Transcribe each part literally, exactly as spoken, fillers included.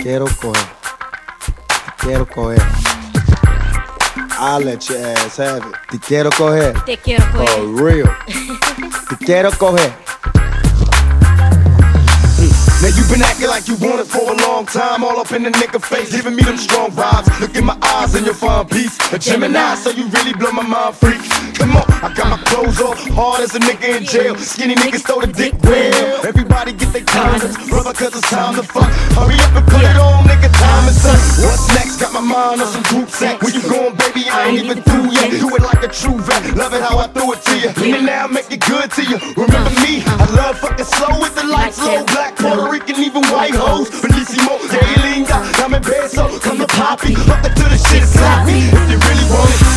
quiero coger. Te quiero coger. I'll let your ass have it. Te quiero coger. Te quiero coger. For real. Te quiero coger. Now you been acting like you want it for a long time, all up in the nigga face, giving me them strong vibes. Look in my eyes and you'll find peace. A Gemini, so you really blow my mind, freak. Come on, I got my clothes off, hard as a nigga in jail. Skinny niggas throw the dick well. Everybody get their condoms, brother, cause it's time to fuck. Hurry up and put it on, nigga, time is up. What's next? Got my mind on some group sex. Where you going, baby? I ain't even through yet. Do it like a true vet, love it how I threw it to you. And now make it good to you. Remember me, I love fucking slow with the lights low. Black, Puerto Rican, even white hoes. Bellissimo, de linda, dame beso. Come to Poppy, fuck it till the shit sloppy. If you really want it.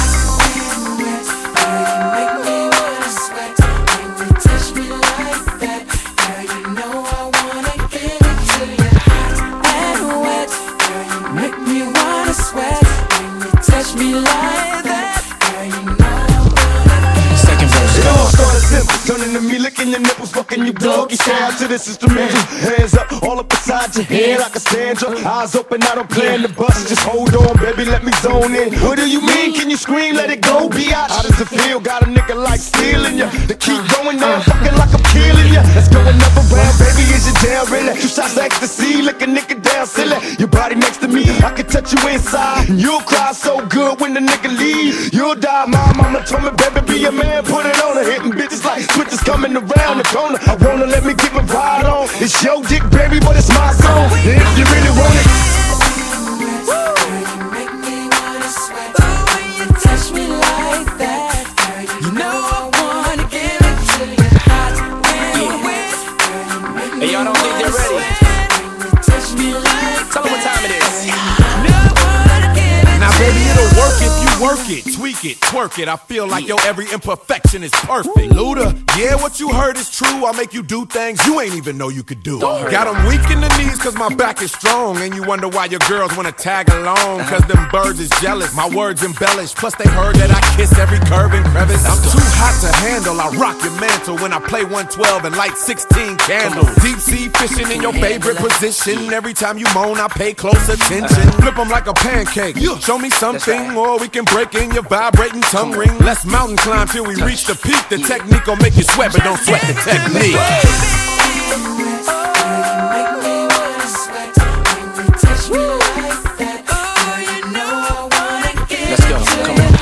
Turning to me, licking your nipples, fucking you doggy style to this instrumental. Hands up, all up beside your head like a Sandra. Eyes open, I don't plan to bust. Just hold on, baby, let me zone in. What do you mean? Can you scream? Let it go, biatch. How does it feel? Got a nigga like stealing ya. To keep going now, fucking like I'm killing ya. Let's go another round, baby, is you down, really? Two shots of ecstasy, lick a nigga down, silly. Your body next to me, I can touch you inside. And you'll cry so good when the nigga leave. You'll die, my mama told me, baby, be a man, put it on her. Hitting bitches like switches coming around the corner. I wanna let me give a ride on. It's your dick, baby, but it's my song. If you really want it. You make me wanna sweat. Oh, when you touch me like that, you know I wanna give it to you hot and wet. Hey, y'all don't think they're ready? Touch me like Tell them what time it is. Now, baby, it'll work if you work it, tweak it, twerk it. I feel like your every imperfection is perfect. Luda, yeah, what you heard is true. I'll make you do things you ain't even know you could do. Got them weak in the knees cause my back is strong. And you wonder why your girls wanna tag along. Cause them birds is jealous, my words embellish. Plus they heard that I kiss every curve and crevice. I'm too hot to handle, I rock your mantle when I play one twelve and light sixteen candles. Deep sea fishing in your favorite position. Every time you moan, I pay close attention. Flip them like a pancake, show me something, or we can break in your vibrating tongue ring. Let's mountain climb till we reach the peak. The technique will make you sweat, but don't sweat the technique. Let's go, come on.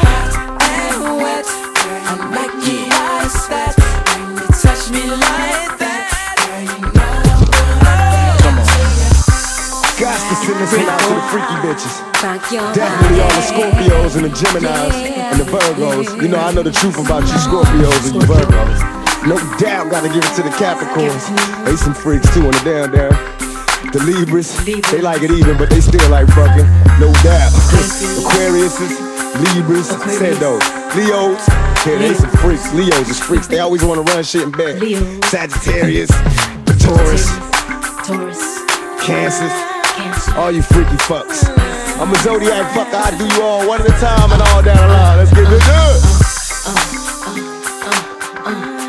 Got to send this one out to the freaky bitches. Definitely all the Scorpios and the Geminis and the Virgos. You know, I know the truth about you Scorpios and you Virgos. No doubt, gotta give it to the Capricorns. They some freaks too on the down down. The Libras, they like it even, but they still like fucking. No doubt. Aquariuses, Libras, said those. Leos, yeah, they some freaks. Leos is freaks. They always wanna run shit in bed. Sagittarius, Taurus, Cancers, all you freaky fucks. I'm a zodiac fucker, I do you all one at a time and all down the line. Let's get it good.